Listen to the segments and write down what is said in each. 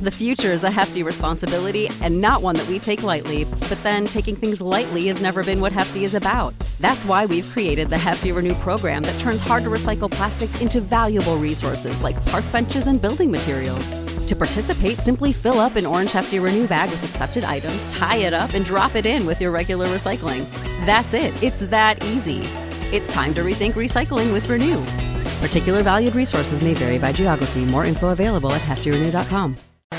The future is a hefty responsibility and not one that we take lightly, but then taking things lightly has never been what Hefty is about. That's why we've created the Hefty Renew program that turns hard-to-recycle plastics into valuable resources like park benches and building materials. To participate, simply fill up an orange Hefty Renew bag with accepted items, tie it up, and drop it in with your regular recycling. That's it. It's that easy. It's time to rethink recycling with Renew. Particular valued resources may vary by geography. More info available at heftyrenew.com.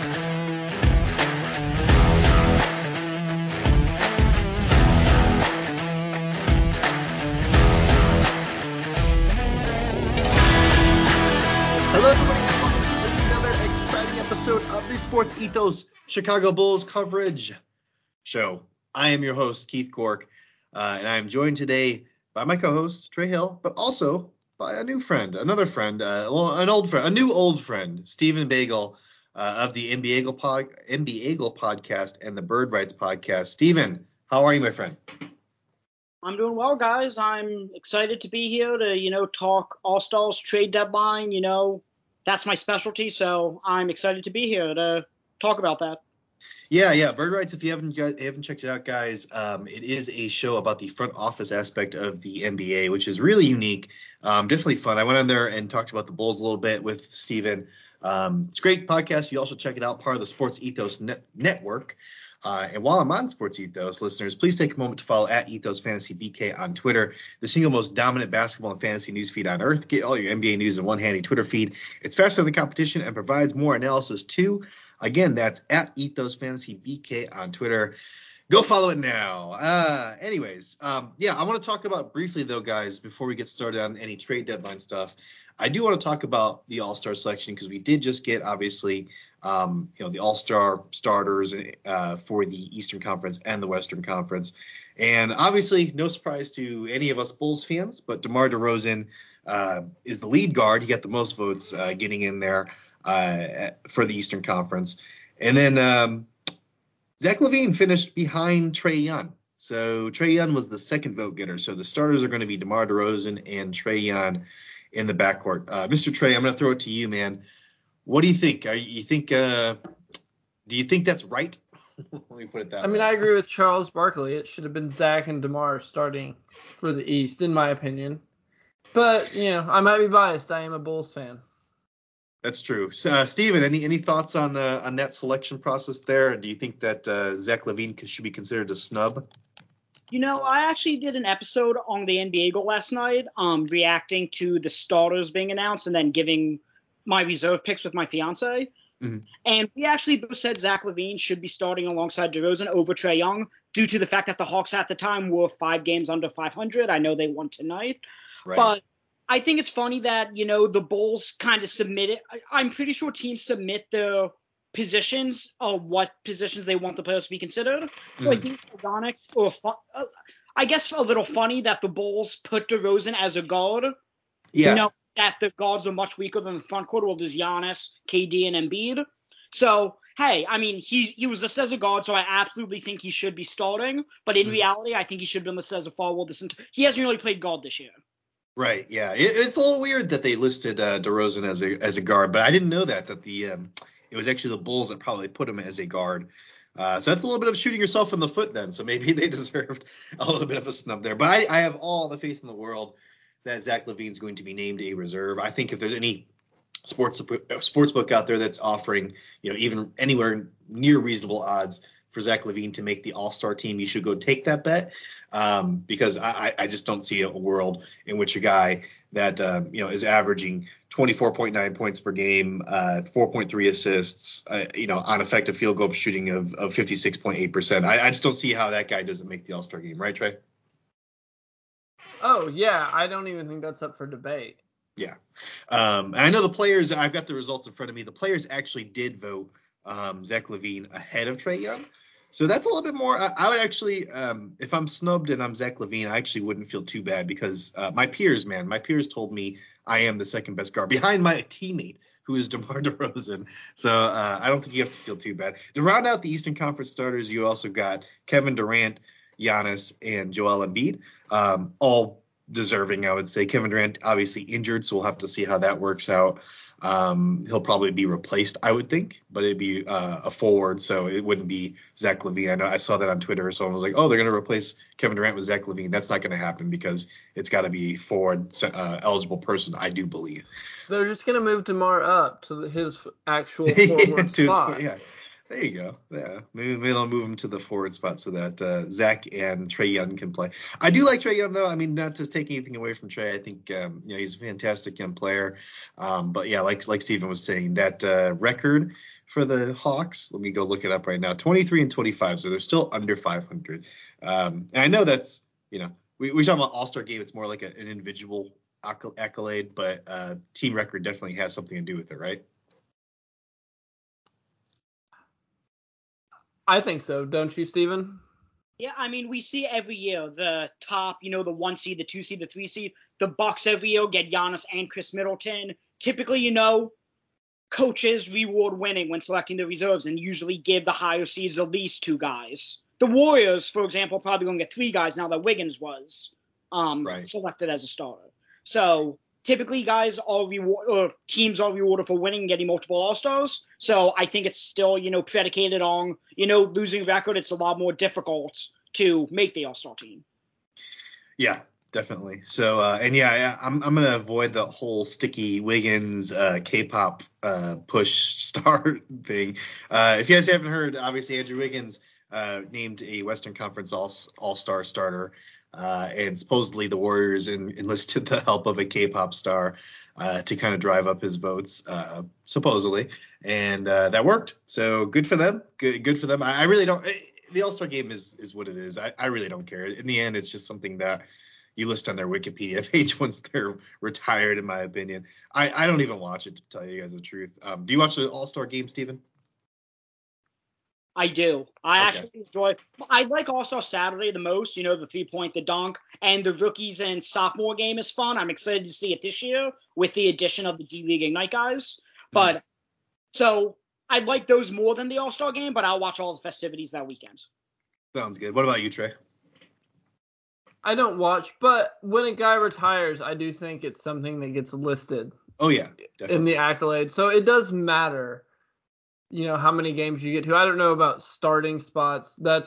Of the Sports Ethos Chicago Bulls coverage show. I am your host, Keith Cork, and I am joined today by my co-host, Trey Hill, but also by a new friend, another friend, a new old friend, Stephen Bagel of the NBA podcast and the Bird Rights podcast. Stephen, how are you, my friend? I'm doing well, guys. I'm excited to be here to, talk All-Stars trade deadline, That's my specialty, so I'm excited to be here to talk about that. Yeah. Bird Rights, if you haven't checked it out, guys, it is a show about the front office aspect of the NBA, which is really unique. Definitely fun. I went on there and talked about the Bulls a little bit with Steven. It's a great podcast. You also check it out, part of the Sports Ethos Network. And while I'm on Sports Ethos, listeners, please take a moment to follow at Ethos Fantasy BK on Twitter, the single most dominant basketball and fantasy news feed on earth. Get all your NBA news in one handy Twitter feed. It's faster than the competition and provides more analysis too. Again, that's at Ethos Fantasy BK on Twitter. Go follow it now. Anyways, I want to talk about briefly, though, guys, before we get started on any trade deadline stuff. I do want to talk about the All-Star selection because we did just get, obviously, the All-Star starters for the Eastern Conference and the Western Conference. And obviously, no surprise to any of us Bulls fans, but DeMar DeRozan is the lead guard. He got the most votes getting in there for the Eastern Conference. And then Zach LaVine finished behind Trae Young. So Trae Young was the second vote getter. So the starters are going to be DeMar DeRozan and Trae Young in the backcourt. Mr. Trey, I'm going to throw it to you, man. What do you think? Do you think that's right? Let me put it that way. I agree with Charles Barkley. It should have been Zach and DeMar starting for the East, in my opinion. But, I might be biased. I am a Bulls fan. That's true. Steven, any thoughts on that selection process there? Do you think that Zach LaVine should be considered a snub? I actually did an episode on the NBA goal last night, reacting to the starters being announced and then giving my reserve picks with my fiance. Mm-hmm. And we actually both said Zach LaVine should be starting alongside DeRozan over Trae Young due to the fact that the Hawks at the time were 5 games under 500. I know they won tonight. Right. But I think it's funny that, the Bulls kind of submitted. I'm pretty sure teams submit their positions what positions they want the players to be considered. So I think it's ironic or I guess a little funny that the Bulls put DeRozan as a guard. Yeah. That the guards are much weaker than the front court. Well, there's Giannis, KD, and Embiid. So, hey, he was listed as a guard, so I absolutely think he should be starting. But in reality, I think he should have been listed as a forward. He hasn't really played guard this year. Right, yeah. It's a little weird that they listed DeRozan as a guard, but I didn't know that it was actually the Bulls that probably put him as a guard. So that's a little bit of shooting yourself in the foot then. So maybe they deserved a little bit of a snub there. But I have all the faith in the world that Zach LaVine's going to be named a reserve. I think if there's any sportsbook out there that's offering, even anywhere near reasonable odds for Zach LaVine to make the All-Star team, you should go take that bet. Because I just don't see a world in which a guy that is averaging 24.9 points per game, 4.3 assists, on effective field goal shooting of 56.8%. I just don't see how that guy doesn't make the All-Star game, right, Trey? Oh yeah, I don't even think that's up for debate. Yeah, and I know the players. I've got the results in front of me. The players actually did vote Zach LaVine ahead of Trae Young. So that's a little bit more. I would actually, if I'm snubbed and I'm Zach LaVine, I actually wouldn't feel too bad because my peers told me I am the second best guard behind my teammate, who is DeMar DeRozan. So I don't think you have to feel too bad. To round out the Eastern Conference starters, you also got Kevin Durant, Giannis, and Joel Embiid, all deserving, I would say. Kevin Durant obviously injured, so we'll have to see how that works out. He'll probably be replaced, I would think, but it'd be a forward, so it wouldn't be Zach LaVine. I know I saw that on Twitter. Someone was like, "Oh, they're going to replace Kevin Durant with Zach LaVine." That's not going to happen because it's got to be forward eligible person, I do believe. They're just going to move DeMar up to his actual forward spot. Yeah. There you go. Yeah, maybe they'll move him to the forward spot so that Zach and Trae Young can play. I do like Trae Young, though. I mean, not to take anything away from Trae. I think he's a fantastic young player. But yeah, like Steven was saying, that record for the Hawks. Let me go look it up right now. 23-25, so they're still under 500. And I know that's we talk about All-Star game. It's more like an individual accolade, but team record definitely has something to do with it, right? I think so, don't you, Steven? Yeah, I mean, we see every year the top, the 1 seed, the 2 seed, the 3 seed. The Bucks every year get Giannis and Chris Middleton. Typically, coaches reward winning when selecting the reserves and usually give the higher seeds at least 2 guys. The Warriors, for example, probably going to get 3 guys now that Wiggins was selected as a starter. So typically, teams are rewarded for winning and getting multiple All-Stars. So I think it's still, predicated on, losing record. It's a lot more difficult to make the All-Star team. Yeah, definitely. So, I'm going to avoid the whole sticky Wiggins K-pop push star thing. If you guys haven't heard, obviously Andrew Wiggins named a Western Conference All-Star starter. And supposedly the Warriors enlisted the help of a K-pop star to kind of drive up his votes, supposedly. And that worked. So good for them. Good for them. I really don't – the All-Star game is what it is. I really don't care. In the end, it's just something that you list on their Wikipedia page once they're retired, in my opinion. I don't even watch it, to tell you guys the truth. Do you watch the All-Star game, Steven? I do. Actually enjoy. I like All-Star Saturday the most. The 3-point, the dunk, and the rookies and sophomore game is fun. I'm excited to see it this year with the addition of the G League Ignite guys. But so I like those more than the All-Star game, but I'll watch all the festivities that weekend. Sounds good. What about you, Trey? I don't watch, but when a guy retires, I do think it's something that gets listed. Oh yeah, definitely. In the accolades. So it does matter. How many games you get to. I don't know about starting spots. That's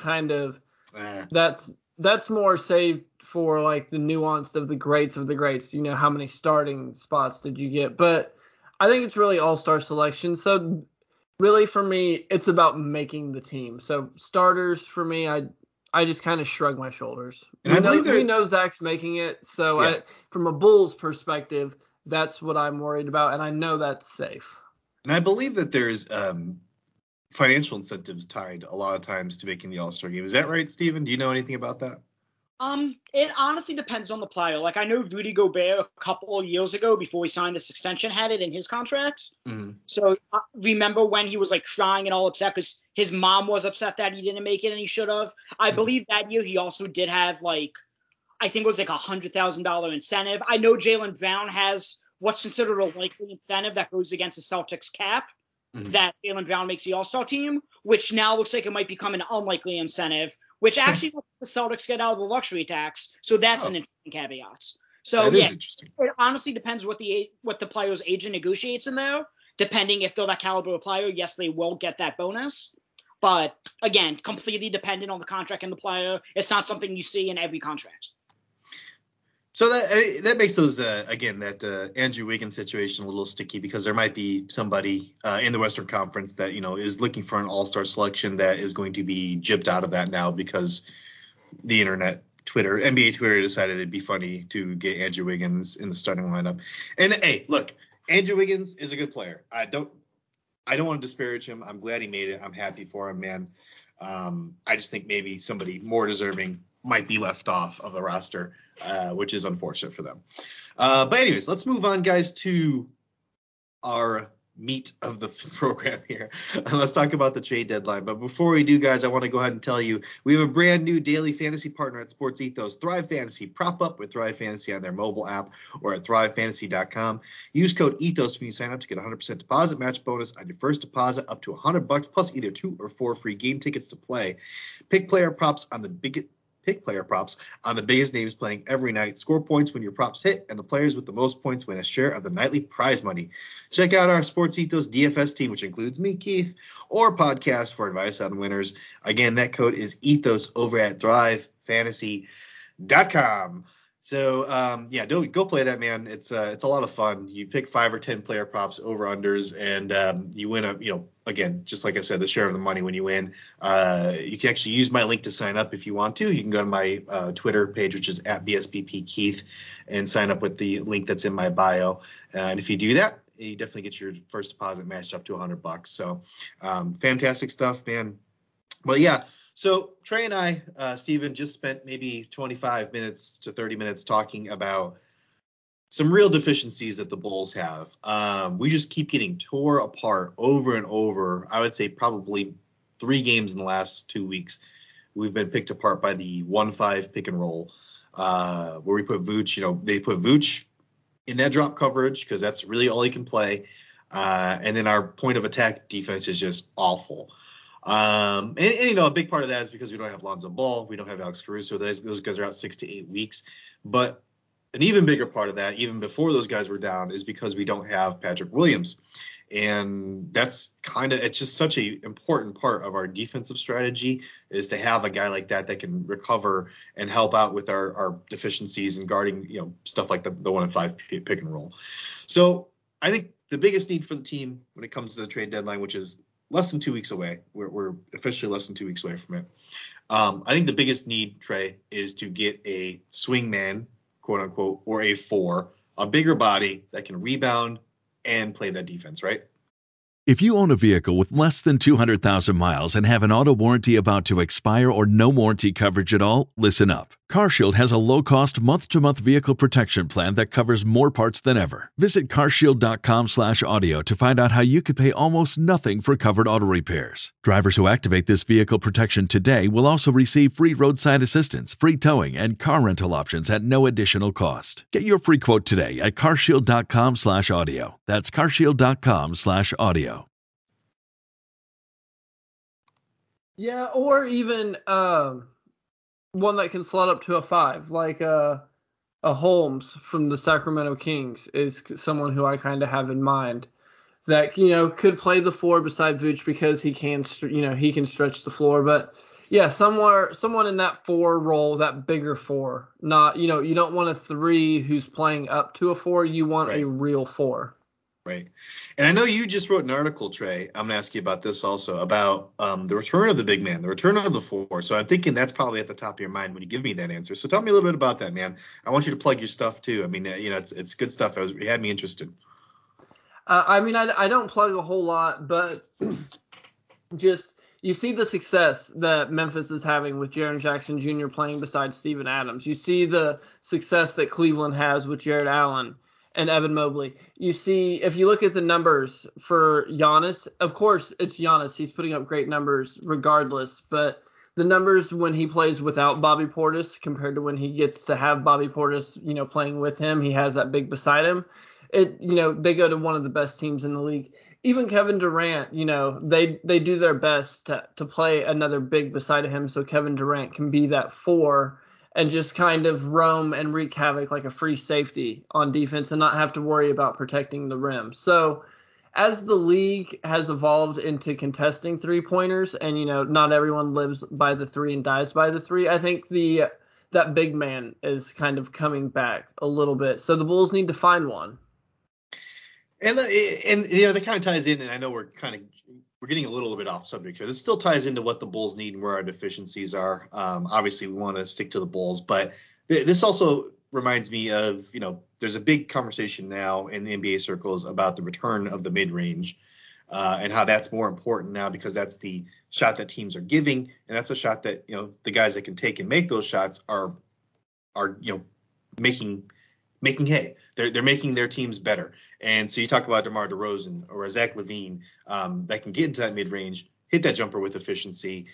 more saved for like the nuance of the greats of the greats. How many starting spots did you get? But I think it's really all-star selection. So really for me, it's about making the team. So starters for me, I just kind of shrug my shoulders. We know Zach's making it. So from a Bulls perspective, that's what I'm worried about. And I know that's safe. And I believe that there's financial incentives tied a lot of times to making the All-Star game. Is that right, Steven? Do you know anything about that? It honestly depends on the player. Like, I know Rudy Gobert a couple of years ago before he signed this extension had it in his contract. Mm-hmm. So remember when he was like crying and all upset because his mom was upset that he didn't make it and he should have. I believe that year he also did have I think it was like $100,000 incentive. I know Jaylen Brown has what's considered a likely incentive that goes against the Celtics cap, that Jaylen Brown makes the All-Star team, which now looks like it might become an unlikely incentive, which actually lets the Celtics get out of the luxury tax. So that's an interesting caveat. So interesting. It honestly depends what the player's agent negotiates in there. Depending if they're that caliber of player, yes, they will get that bonus. But again, completely dependent on the contract and the player. It's not something you see in every contract. So that makes those that Andrew Wiggins situation a little sticky because there might be somebody in the Western Conference that is looking for an All-Star selection that is going to be gypped out of that now because the internet, NBA Twitter decided it'd be funny to get Andrew Wiggins in the starting lineup. And hey, look, Andrew Wiggins is a good player. I don't want to disparage him. I'm glad he made it. I'm happy for him, man. I just think maybe somebody more deserving might be left off of the roster, which is unfortunate for them. But anyways, let's move on, guys, to our meat of the program here. Let's talk about the trade deadline. But before we do, guys, I want to go ahead and tell you we have a brand new daily fantasy partner at Sports Ethos, Thrive Fantasy. Prop up with Thrive Fantasy on their mobile app or at thrivefantasy.com. Use code ETHOS when you sign up to get a 100% deposit match bonus on your first deposit up to $100 plus either 2 or 4 free game tickets to play. Pick player props on the pick player props on the biggest names playing every night. Score points when your props hit, and the players with the most points win a share of the nightly prize money. Check out our Sports Ethos DFS team, which includes me, Keith, or podcast for advice on winners. Again, that code is Ethos over at ThriveFantasy.com. So, go play that, man. It's a lot of fun. You pick 5 or 10 player props, over unders, and you win again, just like I said, the share of the money when you win. You can actually use my link to sign up if you want to. You can go to my Twitter page, which is at BSBPKeith, and sign up with the link that's in my bio. And if you do that, you definitely get your first deposit matched up to $100. So, fantastic stuff, man. Well, yeah. So Trey and I, Steven, just spent maybe 25 minutes to 30 minutes talking about some real deficiencies that the Bulls have. We just keep getting tore apart over and over. I would say probably 3 games in the last 2 weeks. We've been picked apart by the 1-5 pick and roll, where we put Vooch. They put Vooch in that drop coverage because that's really all he can play. And then our point of attack defense is just awful. A big part of that is because we don't have Lonzo Ball, we don't have Alex Caruso. Those guys are out 6 to 8 weeks. But an even bigger part of that, even before those guys were down, is because we don't have Patrick Williams. And that's it's just such an important part of our defensive strategy, is to have a guy like that can recover and help out with our deficiencies in guarding, stuff like the 1-5 pick and roll. So I think the biggest need for the team when it comes to the trade deadline, which is less than 2 weeks away. We're officially less than 2 weeks away from it. I think the biggest need, Trey, is to get a swing man, quote unquote, or a 4, a bigger body that can rebound and play that defense, right? If you own a vehicle with less than 200,000 miles and have an auto warranty about to expire or no warranty coverage at all, listen up. CarShield has a low-cost month-to-month vehicle protection plan that covers more parts than ever. Visit carshield.com/audio to find out how you could pay almost nothing for covered auto repairs. Drivers who activate this vehicle protection today will also receive free roadside assistance, free towing, and car rental options at no additional cost. Get your free quote today at carshield.com/audio. That's carshield.com/audio. Yeah, or even one that can slot up to a 5, like a Holmes from the Sacramento Kings is someone who I kind of have in mind that, could play the 4 beside Vooch because he can stretch the floor. But yeah, someone in that 4 role, that bigger 4, not, you don't want a 3 who's playing up to a 4. You want a real 4. Right. And I know you just wrote an article, Trey. I'm going to ask you about this also, about the return of the big man, the return of the 4. So I'm thinking that's probably at the top of your mind when you give me that answer. So tell me a little bit about that, man. I want you to plug your stuff too. I mean, it's good stuff. It had me interested. I don't plug a whole lot, but just you see the success that Memphis is having with Jaren Jackson Jr. playing beside Steven Adams. You see the success that Cleveland has with Jared Allen and Evan Mobley. You see, if you look at the numbers for Giannis, of course it's Giannis. He's putting up great numbers regardless, but the numbers when he plays without Bobby Portis compared to when he gets to have Bobby Portis, playing with him, he has that big beside him. They go to one of the best teams in the league. Even Kevin Durant, they do their best to play another big beside him so Kevin Durant can be that 4 and just kind of roam and wreak havoc like a free safety on defense and not have to worry about protecting the rim. So as the league has evolved into contesting 3-pointers and, not everyone lives by the 3 and dies by the 3, I think that big man is kind of coming back a little bit. So the Bulls need to find one. And that kind of ties in, and I know we're getting a little bit off subject here. This still ties into what the Bulls need and where our deficiencies are. Obviously, we want to stick to the Bulls, but this also reminds me of, there's a big conversation now in the NBA circles about the return of the mid-range and how that's more important now because that's the shot that teams are giving, and that's a shot that, the guys that can take and make those shots are making hay. They're making their teams better. And so you talk about DeMar DeRozan or Zach LaVine that can get into that mid-range, hit that jumper with efficiency.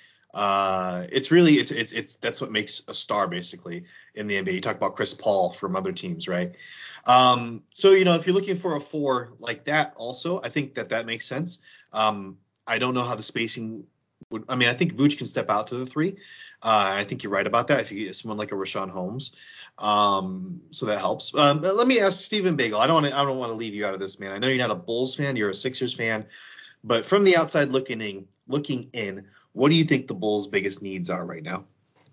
It's that's what makes a star basically in the NBA. You talk about Chris Paul from other teams, right? So if you're looking for a 4 like that also, I think that makes sense. I don't know how the spacing I think Vooch can step out to the 3. I think you're right about that if you get someone like a Rashawn Holmes. So that helps. Let me ask Stephen Bagel. I don't want to leave you out of this, man. I know you're not a Bulls fan, you're a Sixers fan, but from the outside looking in, what do you think the Bulls' biggest needs are right now?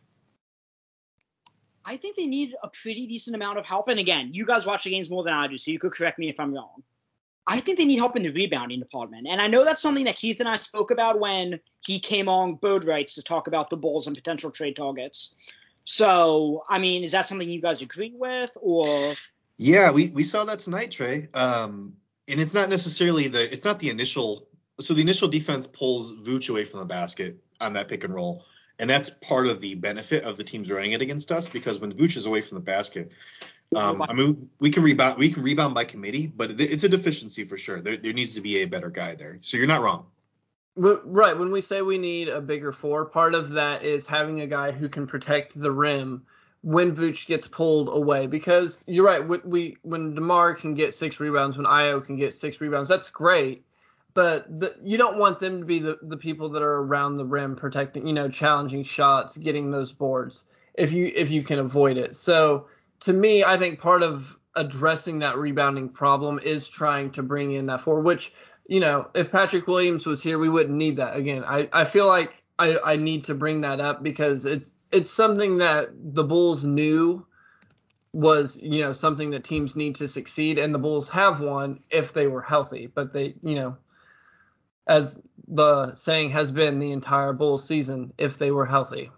I think they need a pretty decent amount of help. And again, you guys watch the games more than I do, so you could correct me if I'm wrong. I think they need help in the rebounding department. And I know that's something that Keith and I spoke about when he came on Bird Rights to talk about the Bulls and potential trade targets. So, I mean, is that something you guys agree with, or? Yeah, we saw that tonight, Trey. And it's not necessarily the initial. So the initial defense pulls Vooch away from the basket on that pick and roll. And that's part of the benefit of the teams running it against us, because when Vooch is away from the basket, we can rebound by committee, but it's a deficiency for sure. There needs to be a better guy there. So you're not wrong. Right. When we say we need a bigger 4, part of that is having a guy who can protect the rim when Vooch gets pulled away. Because you're right. When DeMar can get 6 rebounds, when Ayo can get 6 rebounds, that's great. But you don't want them to be the people that are around the rim protecting, challenging shots, getting those boards if you can avoid it. So to me, I think part of addressing that rebounding problem is trying to bring in that 4, which, if Patrick Williams was here, we wouldn't need that. Again, I feel like I need to bring that up because it's something that the Bulls knew was, something that teams need to succeed, and the Bulls have one if they were healthy. But they, as the saying has been the entire Bulls season, if they were healthy.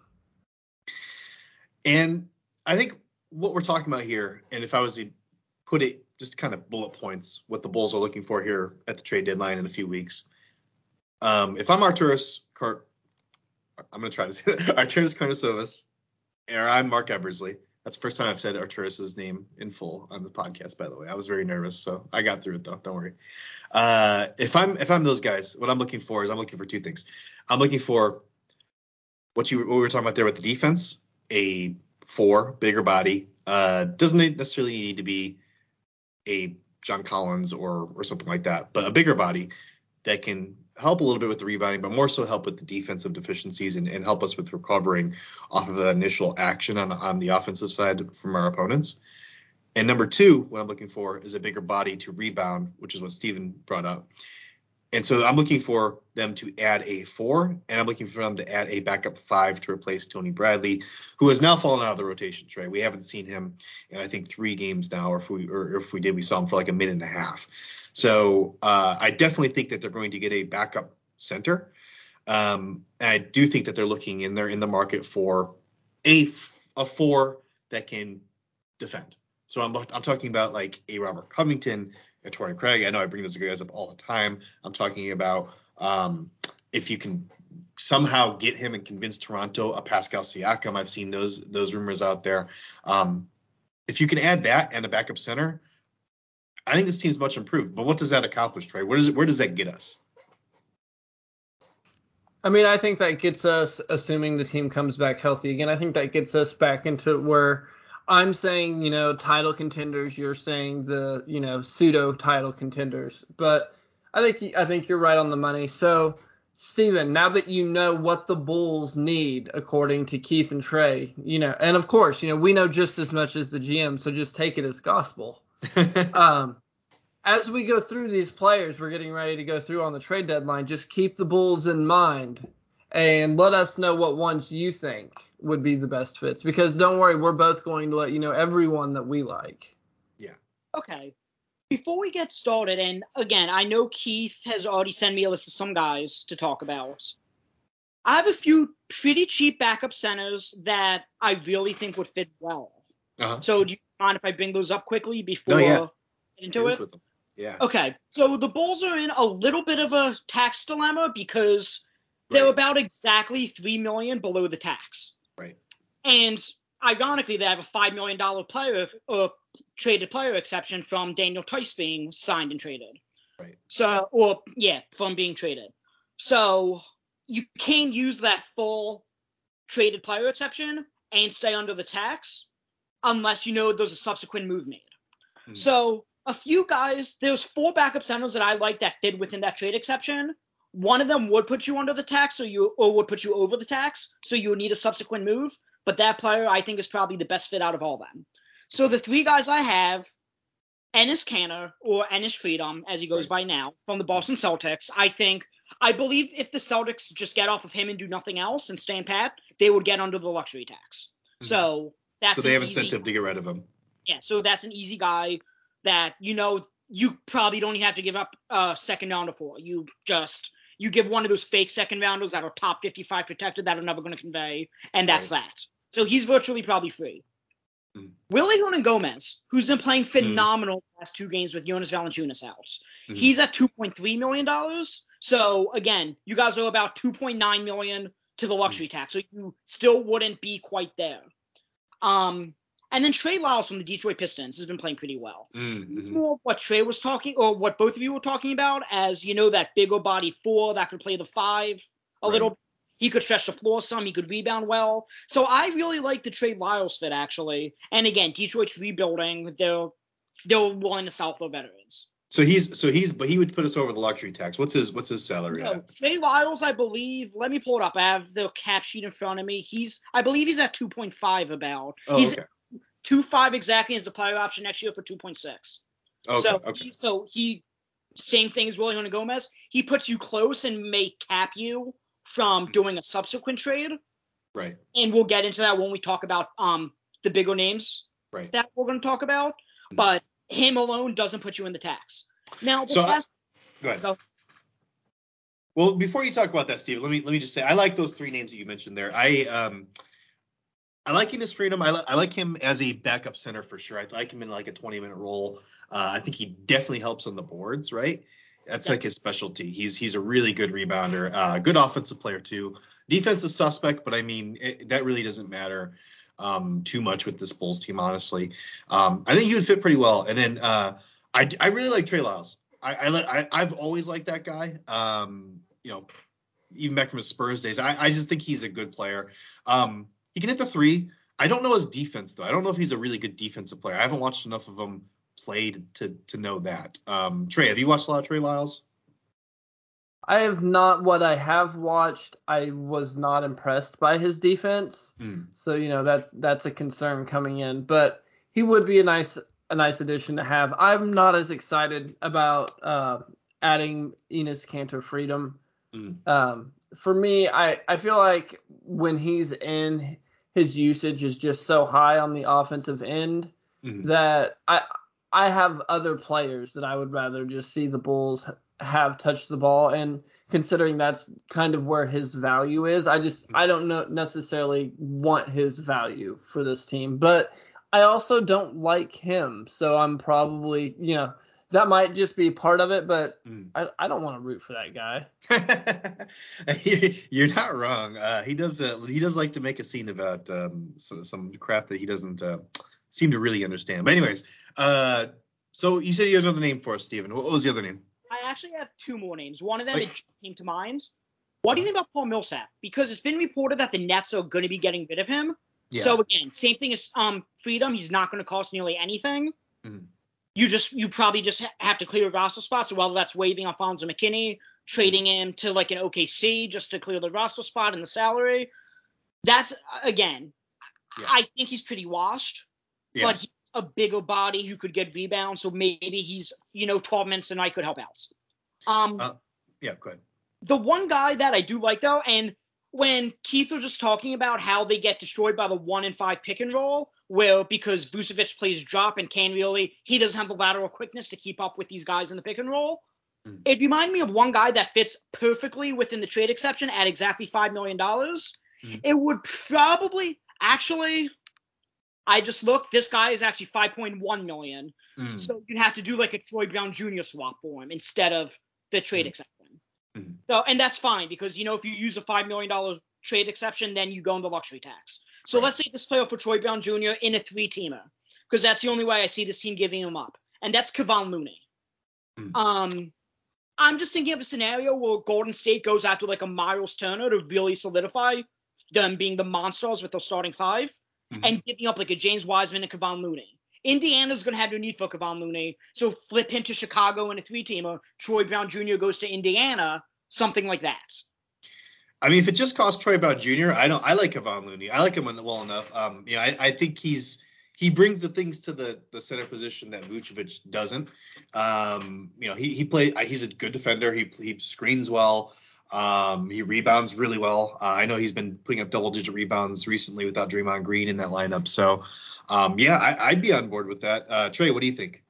And I think what we're talking about here, and if I was to put it just kind of bullet points, what the Bulls are looking for here at the trade deadline in a few weeks. If I'm Arturas Karnisovas, or I'm Mark Eversley. That's the first time I've said Arturas' name in full on the podcast, by the way. I was very nervous, so I got through it though. Don't worry. If I'm those guys, what I'm looking for is 2 things. I'm looking for what we were talking about there with the defense, a 4, bigger body. Doesn't necessarily need to be a John Collins or something like that, but a bigger body that can help a little bit with the rebounding, but more so help with the defensive deficiencies and help us with recovering off of the initial action on the offensive side from our opponents. And number 2, what I'm looking for is a bigger body to rebound, which is what Steven brought up. And so I'm looking for them to add a 4, and I'm looking for them to add a backup 5 to replace Tony Bradley, who has now fallen out of the rotation, Trey. We haven't seen him in, I think, 3 games now, or if we did, we saw him for like a minute and a half. So I definitely think that they're going to get a backup center. And I do think that they're looking in the market for a 4 that can defend. So I'm talking about like a Robert Covington, a Torrey Craig. I know I bring those guys up all the time. I'm talking about if you can somehow get him and convince Toronto a Pascal Siakam. I've seen those rumors out there. If you can add that and a backup center, I think this team's much improved. But what does that accomplish, Trey? Where does that get us? I mean, I think that gets us, assuming the team comes back healthy again, I think that gets us back into where I'm saying, title contenders, you're saying the, pseudo title contenders. But I think you're right on the money. So, Steven, now that you know what the Bulls need, according to Keith and Trey, and of course, we know just as much as the GM, so just take it as gospel. As we go through these players we're getting ready to go through on the trade deadline, just keep the Bulls in mind and let us know what ones you think would be the best fits. Because don't worry, we're both going to let you know everyone that we like. Yeah. Okay. Before we get started, and again, I know Keith has already sent me a list of some guys to talk about. I have a few pretty cheap backup centers that I really think would fit well. Uh-huh. So do you mind if I bring those up quickly before get into it? With them. Yeah. Okay. So the Bulls are in a little bit of a tax dilemma because they're about exactly $3 million below the tax. Right. And ironically, they have a $5 million traded player exception from Daniel Tice being signed and traded. Right. So, from being traded. So you can use that full traded player exception and stay under the tax unless there's a subsequent move made. So a few guys, there's 4 backup centers that I like that fit within that trade exception. one of them would put you under the tax, or would put you over the tax, so you would need a subsequent move. But that player, I think, is probably the best fit out of all of them. So the three guys I have, Enes Kanter, or Enes Freedom, as he goes by now, from the Boston Celtics. I believe if the Celtics just get off of him and do nothing else and stand pat, they would get under the luxury tax. Mm-hmm. So they have incentive to get rid of him. Yeah, so that's an easy guy that, you probably don't even have to give up a second rounder for. You give one of those fake second rounders that are top 55 protected that are never going to convey, and that's that. So he's virtually probably free. Willy Hernangomez, who's been playing phenomenal the last 2 games with Jonas Valanciunas out. He's at $2.3 million. So, again, you guys owe about $2.9 million to the luxury tax. So you still wouldn't be quite there. And then Trey Lyles from the Detroit Pistons has been playing pretty well. It's more what Trey was talking, or what both of you were talking about, as, that bigger body 4 that could play the 5 a little bit. He could stretch the floor some. He could rebound well. So I really like the Trey Lyles fit, actually. And again, Detroit's rebuilding. They're willing to sell their veterans. But he would put us over the luxury tax. What's his salary? Trey Lyles, I believe. Let me pull it up. I have the cap sheet in front of me. I believe he's at 2.5 about. He's at 2.5 exactly as the player option next year for 2.6. So he same thing as Willy Hernangomez. He puts you close and may cap you from doing a subsequent trade. Right. And we'll get into that when we talk about the bigger names that we're going to talk about. But him alone doesn't put you in the tax. Now, go ahead. Well, before you talk about that, Steve, let me just say I like those 3 names that you mentioned there. I like Enes Freedom. I like him as a backup center for sure. I like him in like a 20-minute role. I think he definitely helps on the boards, right? That's like his specialty. He's a really good rebounder, good offensive player too. Defense is suspect, but I mean that really doesn't matter too much with this Bulls team, honestly. I think he would fit pretty well. And then I really like Trey Lyles. I've always liked that guy. Even back from his Spurs days. I just think he's a good player. He can hit the 3. I don't know his defense though. I don't know if he's a really good defensive player. I haven't watched enough of him played to know that. Trey, have you watched a lot of Trey Lyles? I have not. What I have watched, I was not impressed by his defense. So that's a concern coming in. But he would be a nice addition to have. I'm not as excited about adding Enes Kanter Freedom. For me, I feel like when he's in, his usage is just so high on the offensive end that I have other players that I would rather just see the Bulls have touched the ball, and considering that's kind of where his value is, I don't necessarily want his value for this team, but I also don't like him, so I'm probably, that might just be part of it, but I don't want to root for that guy. You're not wrong. He does like to make a scene about some crap that he doesn't seem to really understand. But anyways, so you said you had another name for us, Steven. What was the other name? I actually have 2 more names. One of them it came to mind. What do you think about Paul Millsap? Because it's been reported that the Nets are going to be getting rid of him. Yeah. So again, same thing as Freedom. He's not going to cost nearly anything. You probably just have to clear a roster spot. So whether that's waiving Alfonso McKinney, trading him to like an OKC just to clear the roster spot and the salary. That's again, I think he's pretty washed. Yeah. But he's a bigger body who could get rebounds, so maybe he's 12 minutes a night could help out. Go ahead. The one guy that I do like though, and when Keith was just talking about how they get destroyed by the 1 and 5 pick and roll, where because Vucevic plays drop and he doesn't have the lateral quickness to keep up with these guys in the pick and roll. It reminded me of one guy that fits perfectly within the trade exception at exactly $5 million. It would probably I just looked. This guy is actually $5.1 million. So you'd have to do like a Troy Brown Jr. swap for him instead of the trade exception. So, and that's fine because, if you use a $5 million trade exception, then you go in the luxury tax. So let's say this player for Troy Brown Jr. in a 3-teamer, because that's the only way I see this team giving him up. And that's Kevon Looney. I'm just thinking of a scenario where Golden State goes after like a Miles Turner to really solidify them being the monsters with their starting 5 and giving up like a James Wiseman and Kevon Looney. Indiana's going to have no need for Kevon Looney, so flip him to Chicago in a 3-teamer. Troy Brown Jr. goes to Indiana something like that. I mean, if it just costs Troy Brown Jr., I like Kevon Looney. I like him well enough. I think he brings the things to the center position that Vucevic doesn't. He's a good defender. He screens well. He rebounds really well. I know he's been putting up double-digit rebounds recently without Draymond Green in that lineup. So, I'd be on board with that. Trey, what do you think?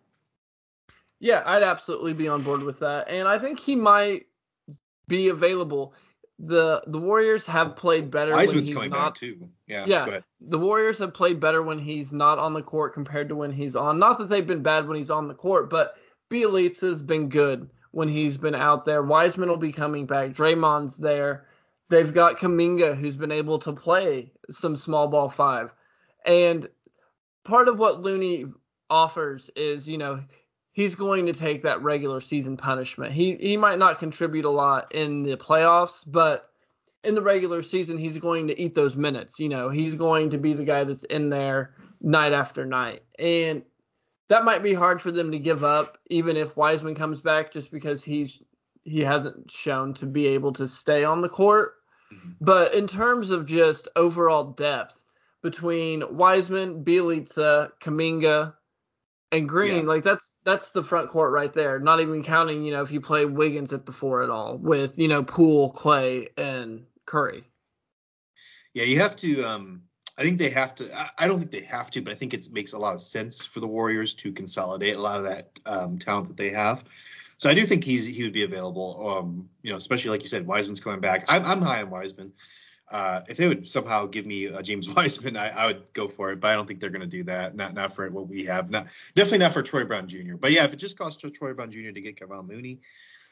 Yeah, I'd absolutely be on board with that. And I think he might be available. The Warriors have played better when he's coming not. Back too. Yeah. Go ahead. The Warriors have played better when he's not on the court compared to when he's on. Not that they've been bad when he's on the court, but Bjelica's been good when he's been out there. Wiseman will be coming back. Draymond's there. They've got Kuminga, who's been able to play some small ball five. And part of what Looney offers is, he's going to take that regular season punishment. He might not contribute a lot in the playoffs, but in the regular season, he's going to eat those minutes. He's going to be the guy that's in there night after night. And that might be hard for them to give up, even if Wiseman comes back, just because he hasn't shown to be able to stay on the court. Mm-hmm. But in terms of just overall depth between Wiseman, Bjelica, Kuminga, and Green, that's the front court right there. Not even counting, if you play Wiggins at the 4 at all with, Poole, Clay, and Curry. Yeah, you have to. I think they have to. I don't think they have to, but I think it makes a lot of sense for the Warriors to consolidate a lot of that talent that they have. So I do think he would be available. Especially like you said, Wiseman's coming back. I'm high on Wiseman. If they would somehow give me James Wiseman, I would go for it, but I don't think they're going to do that. Not for what we have. Definitely not for Troy Brown Jr. But yeah, if it just costs Troy Brown Jr. to get Kevon Looney,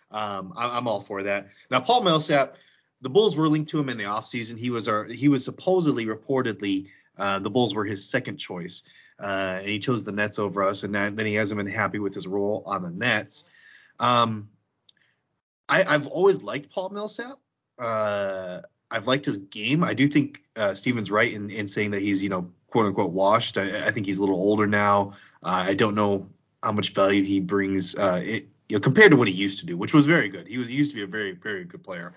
I'm all for that. Now, Paul Millsap, the Bulls were linked to him in the offseason. He was supposedly, reportedly, the Bulls were his second choice, and he chose the Nets over us, and then he hasn't been happy with his role on the Nets. I've always liked Paul Millsap. I've liked his game. I do think Steven's right in saying that he's, quote unquote washed. I think he's a little older now. I don't know how much value he brings compared to what he used to do, which was very good. He used to be a very, very good player.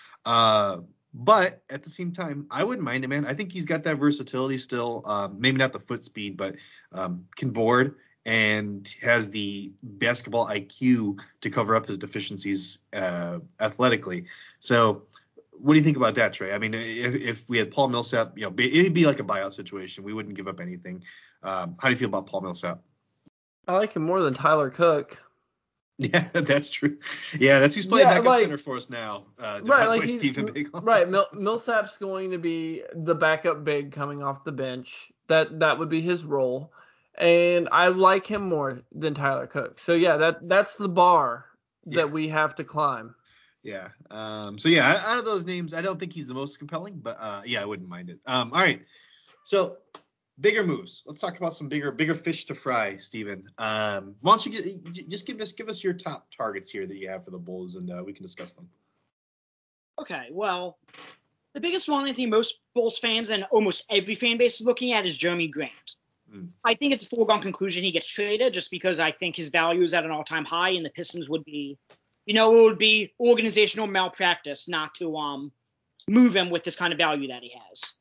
But at the same time, I wouldn't mind him, man. I think he's got that versatility still. Maybe not the foot speed, but can board and has the basketball IQ to cover up his deficiencies athletically. So what do you think about that, Trey? I mean, if we had Paul Millsap, it'd be like a buyout situation. We wouldn't give up anything. How do you feel about Paul Millsap? I like him more than Tyler Cook. Yeah, that's true. Yeah, that's who's playing backup center for us now. Right, Stephen Bigel. Right, Millsap's going to be the backup big coming off the bench. That would be his role, and I like him more than Tyler Cook. So yeah, that's the bar that we have to climb. Yeah. So yeah, out of those names, I don't think he's the most compelling, but I wouldn't mind it. All right. So bigger moves. Let's talk about some bigger fish to fry, Steven. Why don't you just give us your top targets here that you have for the Bulls, and we can discuss them. Okay. Well, the biggest one I think most Bulls fans and almost every fan base is looking at is Jerami Grant. I think it's a foregone conclusion he gets traded just because I think his value is at an all-time high, and the Pistons would be. It would be organizational malpractice not to move him with this kind of value that he has.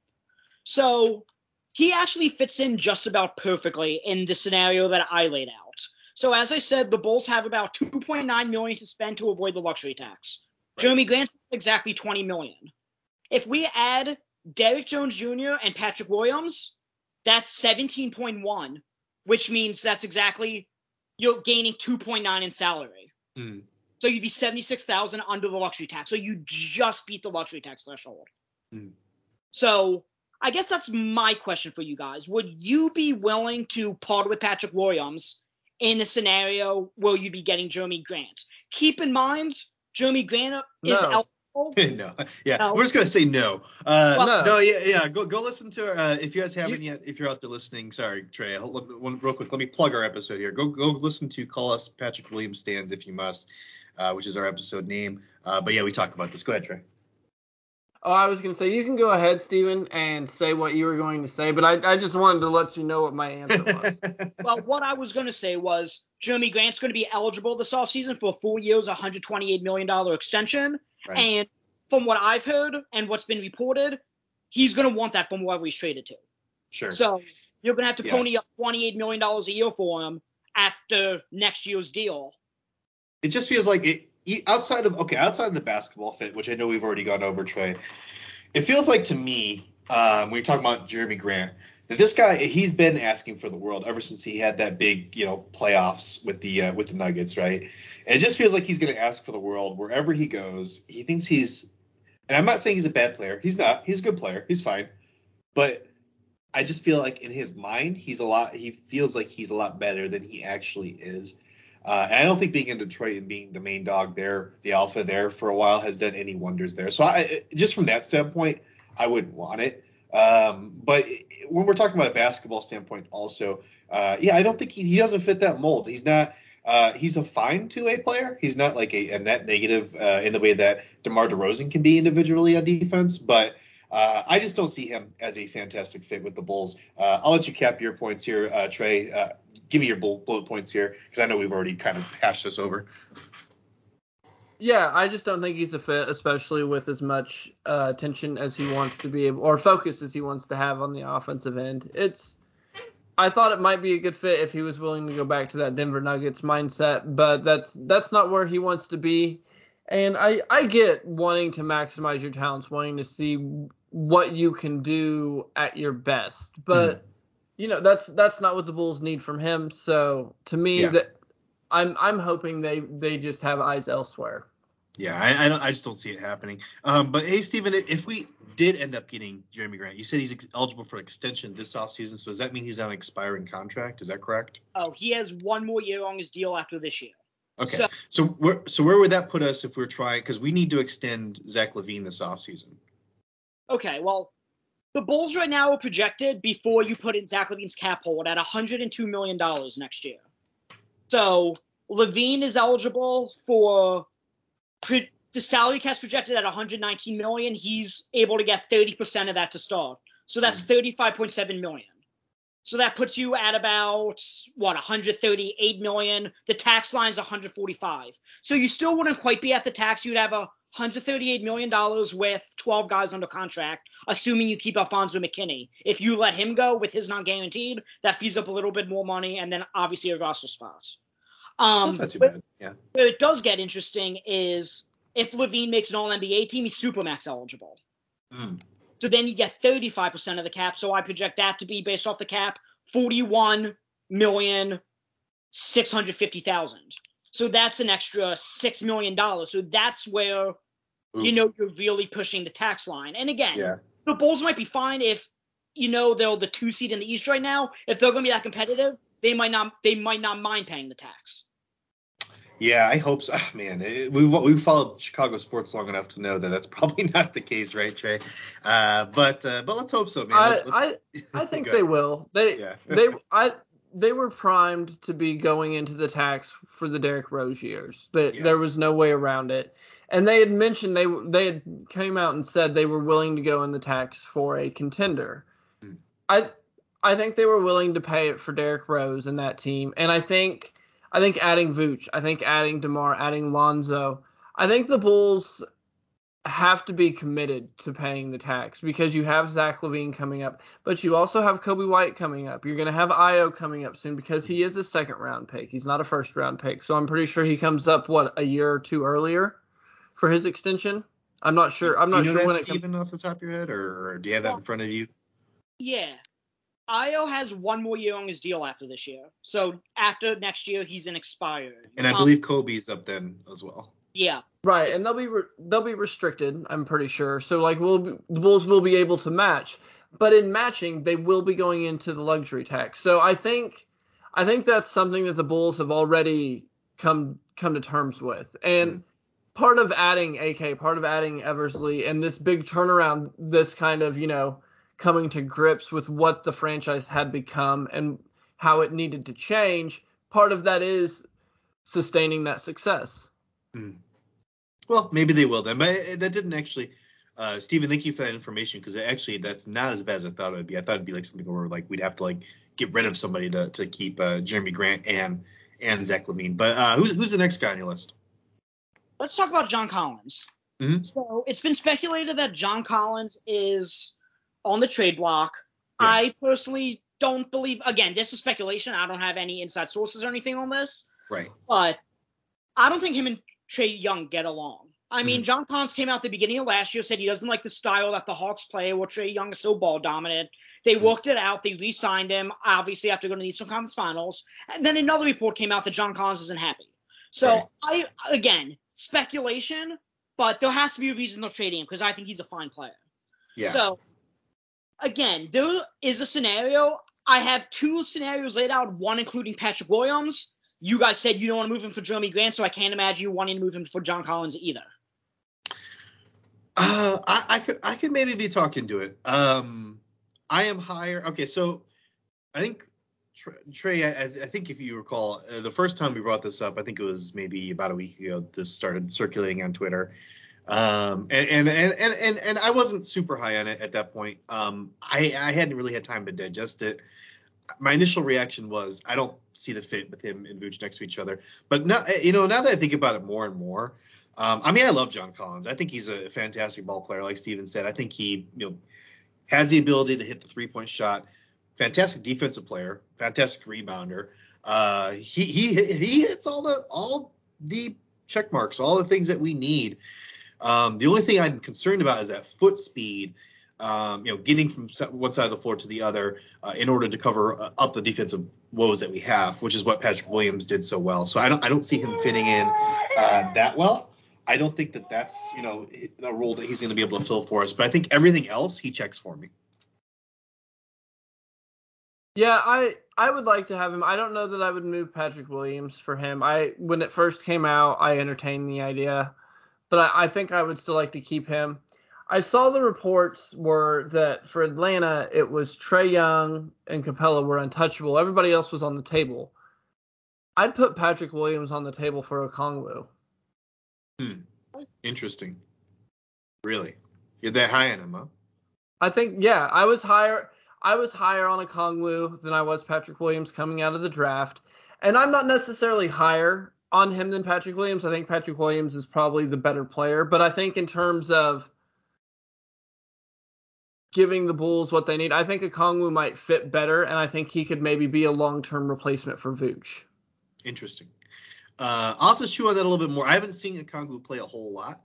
So he actually fits in just about perfectly in the scenario that I laid out. So as I said, the Bulls have about $2.9 million to spend to avoid the luxury tax. Right. Jerami Grant's exactly $20 million. If we add Derrick Jones Jr. and Patrick Williams, that's 17.1, which means that's exactly you're gaining 2.9 in salary. Mm. So you'd be $76,000 under the luxury tax. So you just beat the luxury tax threshold. Mm. So I guess that's my question for you guys. Would you be willing to part with Patrick Williams in a scenario where you'd be getting Jerami Grant? Keep in mind, Jerami Grant is eligible. No. Yeah. No. We're just going to say no. No. Yeah. Go listen to if you guys haven't yet, if you're out there listening. Sorry, Trey. Real quick, let me plug our episode here. Go listen to Call Us Patrick Williams Stands If You Must. Which is our episode name. But yeah, we talked about this. Go ahead, Trey. Oh, I was going to say, you can go ahead, Steven, and say what you were going to say, but I just wanted to let you know what my answer was. Well, what I was going to say was Jerami Grant's going to be eligible this offseason for a 4 years, $128 million extension, Right. And from what I've heard and what's been reported, he's going to want that from whoever he's traded to. Sure. So you're going to have to pony up $28 million a year for him after next year's deal. It just feels like outside of the basketball fit, which I know we've already gone over, Trey, it feels like to me, when you're talking about Jeremy Grant, that this guy, he's been asking for the world ever since he had that big, playoffs with the Nuggets, right? And it just feels like he's going to ask for the world wherever he goes. He thinks and I'm not saying he's a bad player. He's not. He's a good player. He's fine. But I just feel like in his mind, he feels like he's a lot better than he actually is. And I don't think being in Detroit and being the main dog there, the alpha there for a while has done any wonders there. So just from that standpoint, I wouldn't want it. But when we're talking about a basketball standpoint also, I don't think he doesn't fit that mold. He's not he's a fine two-way player. He's not like a net negative in the way that DeMar DeRozan can be individually on defense. But I just don't see him as a fantastic fit with the Bulls. I'll let you cap your points here, Trey. Give me your bullet points here because I know we've already kind of hashed this over. Yeah, I just don't think he's a fit, especially with as much attention as he wants to be able, or focus as he wants to have on the offensive end. I thought it might be a good fit if he was willing to go back to that Denver Nuggets mindset, but that's not where he wants to be. And I get wanting to maximize your talents, wanting to see what you can do at your best, but that's not what the Bulls need from him. So to me, that I'm hoping they just have eyes elsewhere. Yeah, I just don't see it happening. But hey, Steven, if we did end up getting Jeremy Grant, you said he's eligible for an extension this offseason. So does that mean he's on an expiring contract? Is that correct? Oh, he has one more year on his deal after this year. Okay. So where would that put us if we're trying? Because we need to extend Zach LaVine this offseason. Okay, well, the Bulls right now are projected, before you put in Zach LaVine's cap hold, at $102 million next year. So LaVine is eligible for the salary cap's projected at $119 million. He's able to get 30% of that to start. So that's $35.7 million. So that puts you at about, $138 million. The tax line is $145. So you still wouldn't quite be at the tax. You'd have $138 million with 12 guys under contract, assuming you keep Alfonso McKinney. If you let him go with his non-guaranteed, that frees up a little bit more money, and then obviously a roster spots. That's not too bad. Yeah. Where it does get interesting is if LaVine makes an All-NBA team, he's Supermax eligible. So then you get 35% of the cap. So I project that to be, based off the cap, $41,650,000. So that's an extra $6 million. So that's where, you're really pushing the tax line. And again, the Bulls might be fine if, they're the 2 seed in the East right now. If they're going to be that competitive, they might not mind paying the tax. Yeah, I hope so. Man, we've followed Chicago sports long enough to know that that's probably not the case, right, Trey? But let's hope so, man. I think they will. They were primed to be going into the tax for the Derrick Rose years. There was no way around it. And they had mentioned they had came out and said they were willing to go in the tax for a contender. I think they were willing to pay it for Derrick Rose and that team. And I think adding Vooch, I think adding DeMar, adding Lonzo, I think the Bulls have to be committed to paying the tax because you have Zach LaVine coming up, but you also have Kobe White coming up. You're going to have Ayo coming up soon because he is a second-round pick. He's not a first-round pick. So I'm pretty sure he comes up, a year or two earlier for his extension? I'm not sure. I'm not sure when it comes. Steven, off the top of your head, or do you have that in front of you? Yeah. Ayo has one more year on his deal after this year. So after next year, he's an expired. And I believe Kobe's up then as well. Yeah. Right, and they'll be restricted, I'm pretty sure. So the Bulls will be able to match, but in matching, they will be going into the luxury tax. So I think that's something that the Bulls have already come to terms with. And part of adding AK, part of adding Eversley, and this big turnaround, this kind of, coming to grips with what the franchise had become and how it needed to change, part of that is sustaining that success. Well, maybe they will then, but that didn't actually. Steven, thank you for that information because actually that's not as bad as I thought it would be. I thought it'd be like something where we'd have to get rid of somebody to keep Jeremy Grant and Zach LaVine. But who's the next guy on your list? Let's talk about John Collins. Mm-hmm. So it's been speculated that John Collins is on the trade block. Yeah. I personally don't believe, again, this is speculation. I don't have any inside sources or anything on this. Right. But I don't think him and Trae Young get along. I mean, John Collins came out at the beginning of last year, said he doesn't like the style that the Hawks play, where Trae Young is so ball dominant. They worked it out. They re-signed him, obviously, after going to the Eastern Conference Finals. And then another report came out that John Collins isn't happy. So, again, speculation, but there has to be a reason they're trading him because I think he's a fine player. Yeah. So, again, there is a scenario. I have two scenarios laid out, one including Patrick Williams. You guys said you don't want to move him for Jeremy Grant, so I can't imagine you wanting to move him for John Collins either. I could maybe be talking to it. I am higher. Okay, so I think Trey, I think if you recall, the first time we brought this up, I think it was maybe about a week ago. This started circulating on Twitter, and I wasn't super high on it at that point. I hadn't really had time to digest it. My initial reaction was I don't see the fit with him and Vooch next to each other. But now that I think about it more and more, I mean, I love John Collins. I think he's a fantastic ball player, like Steven said. I think he has the ability to hit the 3-point shot. Fantastic defensive player, fantastic rebounder. He hits all the check marks, all the things that we need. The only thing I'm concerned about is that foot speed. Getting from one side of the floor to the other in order to cover up the defensive woes that we have, which is what Patrick Williams did so well. So I don't see him fitting in that well. I don't think that's a role that he's going to be able to fill for us. But I think everything else he checks for me. Yeah, I would like to have him. I don't know that I would move Patrick Williams for him. When it first came out, I entertained the idea, but I think I would still like to keep him. I saw the reports were that for Atlanta, it was Trae Young and Capella were untouchable. Everybody else was on the table. I'd put Patrick Williams on the table for Okongwu. Interesting. Really? You're that high on him, huh? I think, yeah, I was higher on Okongwu than I was Patrick Williams coming out of the draft. And I'm not necessarily higher on him than Patrick Williams. I think Patrick Williams is probably the better player. But I think in terms of giving the Bulls what they need, I think Okongwu might fit better, and I think he could maybe be a long-term replacement for Vooch. Interesting. I'll have to chew on that a little bit more. I haven't seen Okongwu play a whole lot.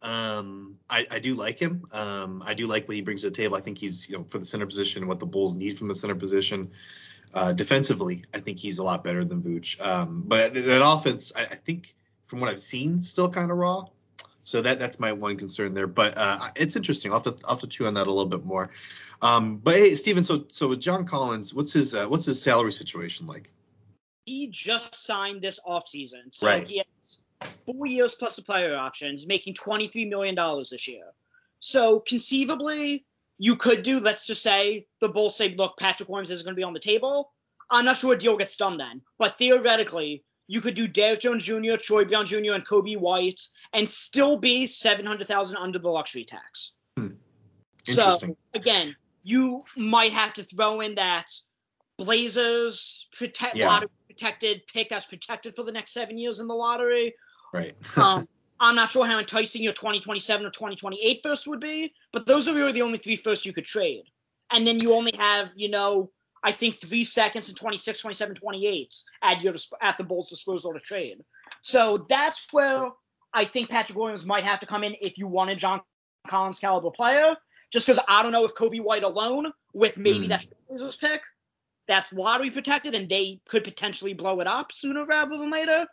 I do like him. I do like what he brings to the table. I think he's, for the center position, what the Bulls need from the center position. Defensively, I think he's a lot better than Vooch. But that offense, I think, from what I've seen, still kind of raw. So that's my one concern there. But it's interesting. I'll have to chew on that a little bit more. But hey, Steven, so with John Collins, what's his salary situation like? He just signed this offseason. So right. He has 4 years plus a player option, making $23 million this year. So conceivably, you could do, let's just say, the Bulls say, look, Patrick Williams isn't going to be on the table. I'm not sure a deal gets done then. But theoretically, you could do Derrick Jones Jr., Troy Brown Jr., and Kobe White and still be $700,000 under the luxury tax. Interesting. So, again, you might have to throw in that Blazers lottery protected pick that's protected for the next 7 years in the lottery. Right. I'm not sure how enticing your 2027 or 2028 first would be, but those are really the only 3 firsts you could trade. And then you only have, I think 3 seconds in 26, 27, 28 at the Bulls' disposal to trade. So that's where I think Patrick Williams might have to come in if you want a John Collins caliber player, just because I don't know if Kobe White alone with maybe that Blazers pick, that's lottery protected and they could potentially blow it up sooner rather than later.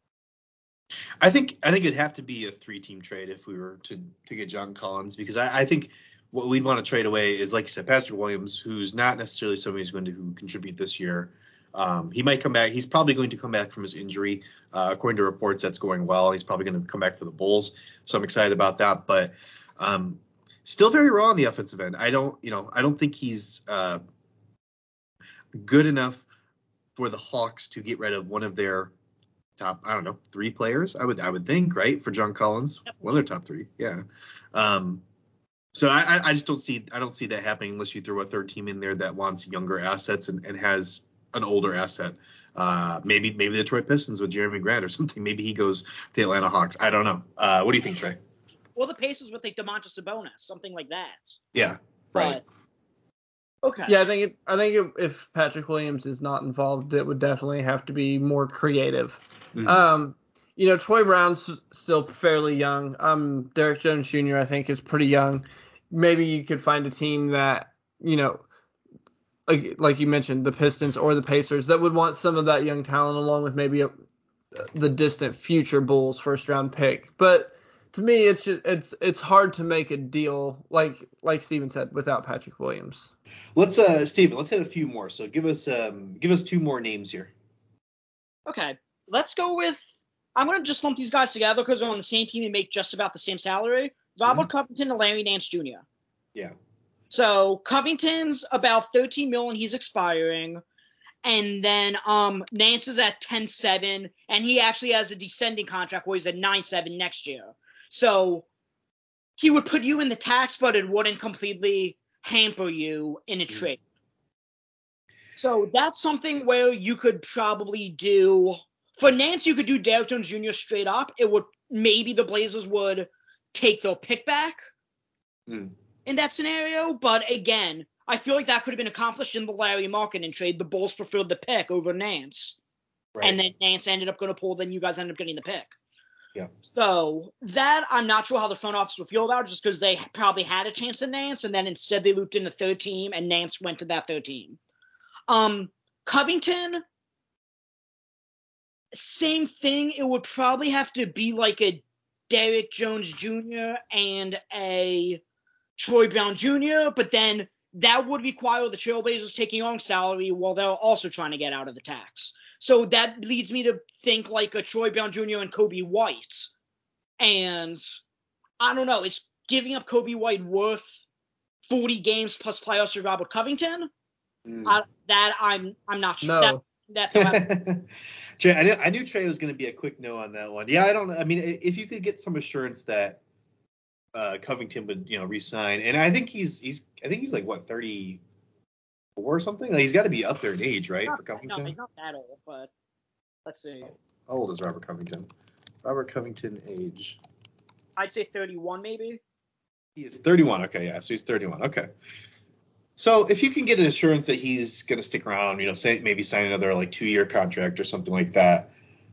I think it'd have to be a 3-team trade if we were to get John Collins, because I think what we'd want to trade away is, like you said, Patrick Williams, who's not necessarily somebody who's going to contribute this year. He might come back. He's probably going to come back from his injury. According to reports, that's going well. He's probably going to come back for the Bulls. So I'm excited about that. But still very raw on the offensive end. I don't think he's good enough for the Hawks to get rid of one of their top, 3 players. I would think, right, for John Collins, one of their top 3. Yeah. So I just don't see that happening unless you throw a third team in there that wants younger assets and has an older asset. Maybe the Detroit Pistons with Jeremy Grant or something. Maybe he goes to the Atlanta Hawks. I don't know. What do you think, Trey? or the Pacers with like Domantas Sabonis, something like that. Yeah, right. But, okay. Yeah, I think if Patrick Williams is not involved, it would definitely have to be more creative. Mm-hmm. Troy Brown's still fairly young. Derek Jones Jr. I think is pretty young. Maybe you could find a team that, like you mentioned, the Pistons or the Pacers that would want some of that young talent along with maybe the distant future Bulls first round pick. But to me, it's hard to make a deal like Steven said without Patrick Williams. Steven, let's hit a few more. So give us 2 more names here. Okay, let's go with. I'm gonna just lump these guys together because they're on the same team and make just about the same salary. Robert Covington and Larry Nance Jr. Yeah. So Covington's about $13 million. He's expiring. And then Nance is at 10.7, and he actually has a descending contract where he's at 9.7 next year. So he would put you in the tax, but it wouldn't completely hamper you in a trade. So that's something where you could probably do – for Nance, you could do Derek Jones Jr. straight up. It would – maybe the Blazers would take their pick back in that scenario. But again – I feel like that could have been accomplished in the Larry Markkinen trade. The Bulls preferred the pick over Nance. Right. And then Nance ended up going to pull, then you guys ended up getting the pick. Yeah. So that I'm not sure how the front office would feel about, just because they probably had a chance at Nance, and then instead they looped in the third team, and Nance went to that third team. Covington, same thing. It would probably have to be like a Derek Jones Jr. and a Troy Brown Jr., but then that would require the Trailblazers taking on salary while they're also trying to get out of the tax. So that leads me to think like a Troy Brown Jr. and Kobe White. And I don't know, is giving up Kobe White worth 40 games plus playoffs to Robert Covington? I'm not sure. No. Trey, I knew Trey was going to be a quick no on that one. Yeah, I mean, if you could get some assurance that Covington would, re-sign, and I think he's like what, 34 or something. Like, he's got to be up there in age, right, for Covington? No, he's not that old, but let's see. How old is Robert Covington? Robert Covington age? I'd say 31, maybe. He is 31. Okay, yeah, so he's 31. Okay. So if you can get an assurance that he's going to stick around, say maybe sign another like 2-year contract or something like that.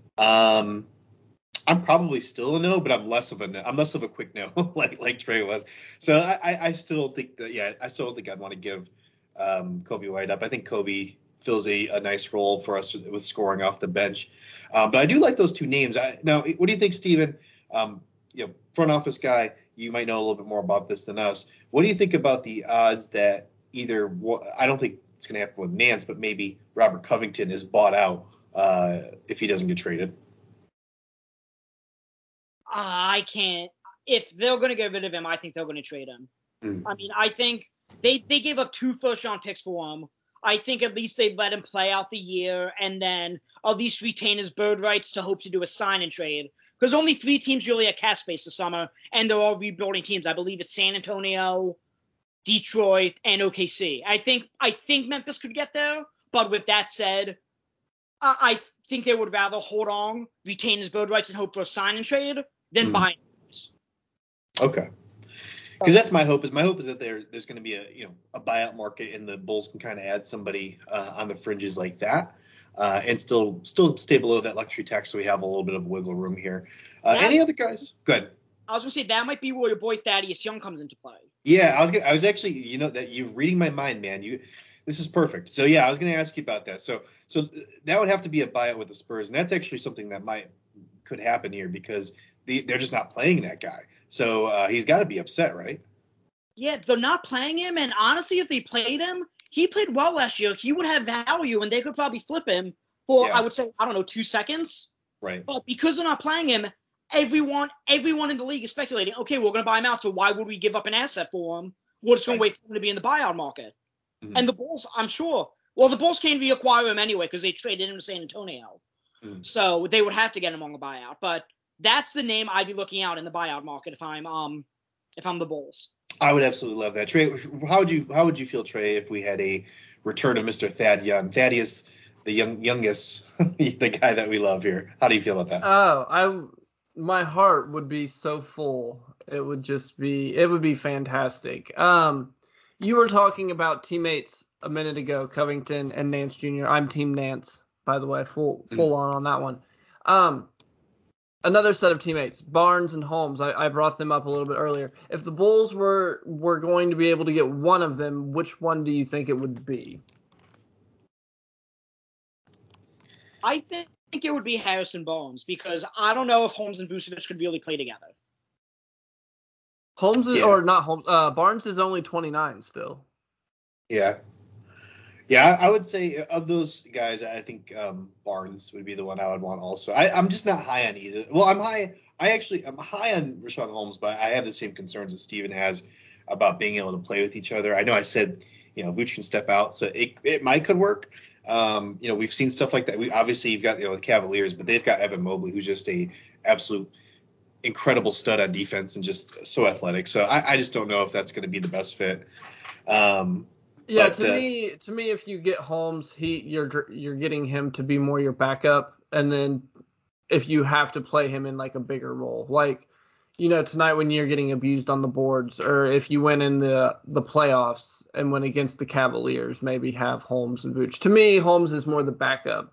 I'm probably still a no, but I'm less of a quick no like Trey was. So I still don't think I'd want to give Kobe White up. I think Kobe fills a nice role for us with scoring off the bench. But I do like those 2 names. Now, what do you think, Steven? Front office guy, you might know a little bit more about this than us. What do you think about the odds that either I don't think it's going to happen with Nance, but maybe Robert Covington is bought out if he doesn't get traded? I can't. If they're going to get rid of him, I think they're going to trade him. I mean, I think they gave up 2 first-round picks for him. I think at least they'd let him play out the year and then at least retain his bird rights to hope to do a sign and trade. Because only 3 teams really have cap space this summer, and they're all rebuilding teams. I believe it's San Antonio, Detroit, and OKC. I think Memphis could get there, but with that said, I think they would rather hold on, retain his bird rights, and hope for a sign and trade than buy him. Okay. Because that's my hope. My hope is that there's going to be a buyout market, and the Bulls can kind of add somebody on the fringes like that, and still stay below that luxury tax, so we have a little bit of wiggle room here. Any other guys? Good. I was going to say that might be where your boy Thaddeus Young comes into play. Yeah, I was actually, that you're reading my mind, man. This is perfect. So yeah, I was going to ask you about that. So that would have to be a buyout with the Spurs, and that's actually something that could happen here because they're just not playing that guy. So he's got to be upset, right? Yeah, they're not playing him, and honestly, if they played him, he played well last year. He would have value, and they could probably flip him for, I would say, 2 seconds. Right. But because they're not playing him, everyone in the league is speculating, okay, we're going to buy him out, so why would we give up an asset for him? We're just going to wait for him to be in the buyout market. Mm-hmm. And the Bulls, I'm sure, the Bulls can't reacquire him anyway because they traded him to San Antonio. Mm-hmm. So they would have to get him on the buyout. But that's the name I'd be looking out in the buyout market if I'm the Bulls. I would absolutely love that. Trey, how would you feel, Trey, if we had a return of Mr. Thad Young? Thaddeus, the youngest, the guy that we love here. How do you feel about that? Oh, my heart would be so full. It would be fantastic. You were talking about teammates a minute ago, Covington and Nance Jr. I'm Team Nance, by the way, full on that one. Another set of teammates, Barnes and Holmes. I brought them up a little bit earlier. If the Bulls were going to be able to get one of them, which one do you think it would be? I think it would be Harrison Barnes, because I don't know if Holmes and Vucevic could really play together. Barnes is only 29 still. Yeah. Yeah, I would say of those guys, I think Barnes would be the one I would want also. I'm just not high on either. Well, I'm high on Richaun Holmes, but I have the same concerns that Steven has about being able to play with each other. I know I said, Vooch can step out, so it might could work. We've seen stuff like that. You've got the Cavaliers, but they've got Evan Mobley, who's just a absolute incredible stud on defense and just so athletic. So I just don't know if that's going to be the best fit. Yeah, to me, if you get Holmes, you're getting him to be more your backup, and then if you have to play him in like a bigger role, like tonight when you're getting abused on the boards, or if you went in the playoffs and went against the Cavaliers, maybe have Holmes and Vooch. To me, Holmes is more the backup.